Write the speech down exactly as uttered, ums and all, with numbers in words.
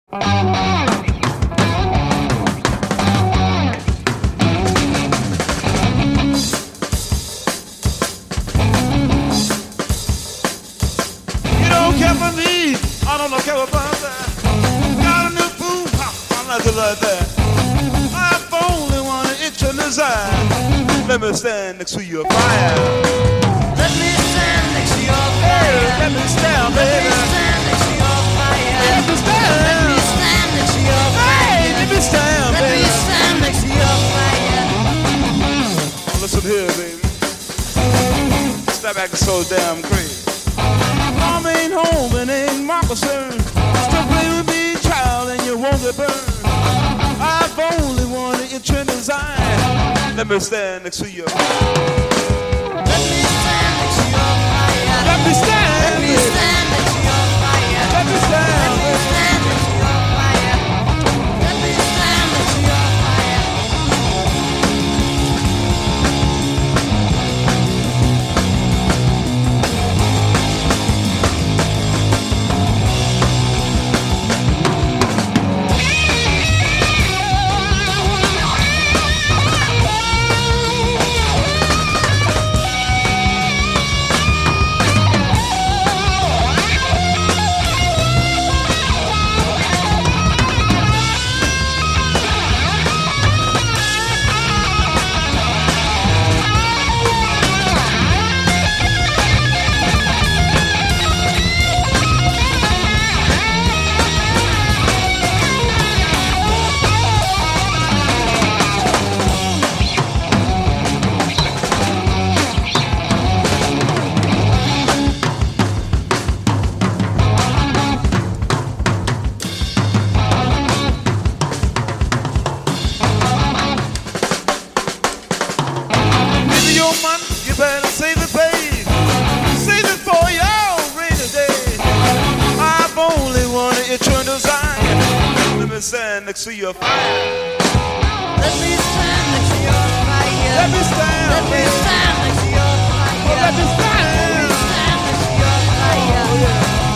You don't care for me, I don't care about that. Got a new boom, I like it like that. I've only one itch and desire. Let me stand next to your fire. Let me stand next to your fire. Hey, let me stand, baby. Let me stand next to your fire. Let me stand. Let me stand next to your fire. Hey, let me stand, Let baby. me stand next to your fire. Listen here, baby. Step back is so damn crazy. Mom ain't home and ain't my concern. Still play with me, child, and you won't get burned. I've only one itch and desire. Let me stand next to you. Let me stand next to your fire. Let me stand. Let me stand next to your fire. Let me stand. Let me stand next to your fire. Let me stand next to your fire. Give me your money, you better save it, babe. Save it for your rainy day. I've only one itch and desire. Let me stand next to your fire. Let me stand next to your fire. Let me stand. Let me stand next to your fire. Oh, let me stand. Let me stand next to your fire. Oh, yeah.